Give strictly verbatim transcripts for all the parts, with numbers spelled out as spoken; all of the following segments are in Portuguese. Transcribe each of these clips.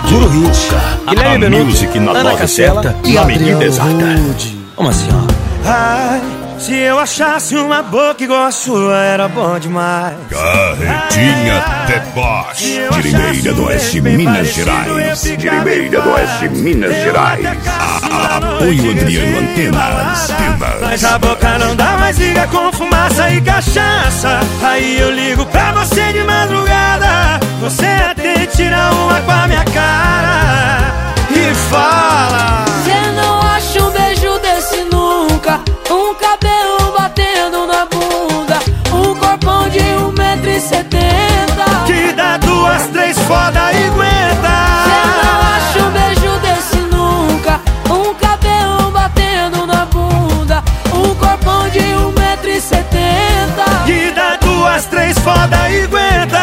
Puro hit. Guilherme A music na Ana dose Castela certa, e na medida Adriano exata. Rude. Vamos assim, ó. Ai, se eu achasse uma boca igual a sua, era bom demais. Carretinha The Boss, de Limeira do Oeste, Minas Gerais. De Limeira do Oeste, Minas Gerais. A- Apoio Adriano Antenas. Mas a boca não dá mais, liga com fumaça e cachaça. Aí eu ligo pra você de madrugada. Você até tira uma com a minha cara e fala: Cê não acha um beijo desse nunca? Um cabelo batendo na bunda, um corpão de um metro e setenta, que dá duas, três foda e aguenta. Cê não acha um beijo desse nunca? Um cabelo batendo na bunda, um corpão de um metro e setenta, Que dá duas, três foda e aguenta.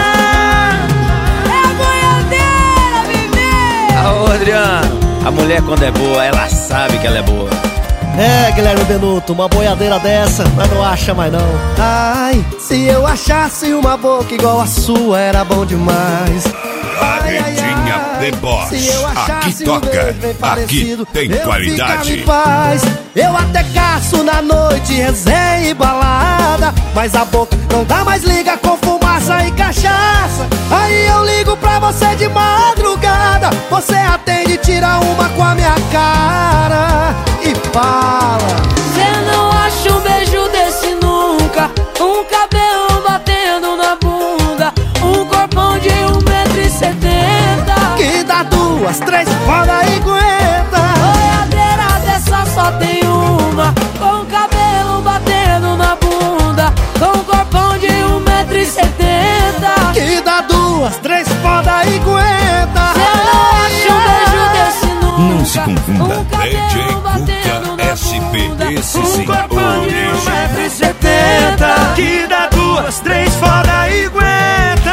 é a boiadeira, bebê! Ô, Adriano, a mulher quando é boa, ela sabe que ela é boa. É, Guilherme Benuto, uma boiadeira dessa, mas não acha mais não. Ai, se eu achasse uma boca igual a sua, era bom demais. Carretinha The Boss, Se eu aqui achasse um toca, beijo bem aqui parecido, tem eu qualidade. ficava em paz. Eu até caço na noite, resenha e balada, mas a boca não dá mais, liga com fumaça e cachaça. Aí eu ligo pra você de madrugada, você atende, tira uma com a minha cara e fala: Cê não acha um beijo desse nunca? Um cabelo batendo na bunda, um corpão de um metro e setenta, que dá duas, três, foda e aguenta. boiadeira dessa só tem uma, com cabelo batendo na bunda, com corpão de um metro e setenta, Que dá duas, três, foda e aguenta. cê não acha um beijo desse nunca? Não se confunda, Um D cabelo J batendo Cuca na S P, bunda, esse Um sim, corpão de um original. metro e setenta, que dá duas, três foda e aguenta.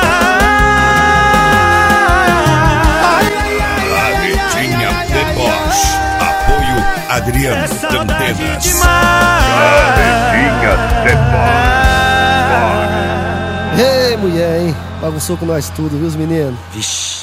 Carretinha The Boss, apoio Adriano É saudade Antenas. demais. Carretinha The Boss. Ei, mulher, hein? Bagunçou com nós tudo, viu, os meninos? Vixe.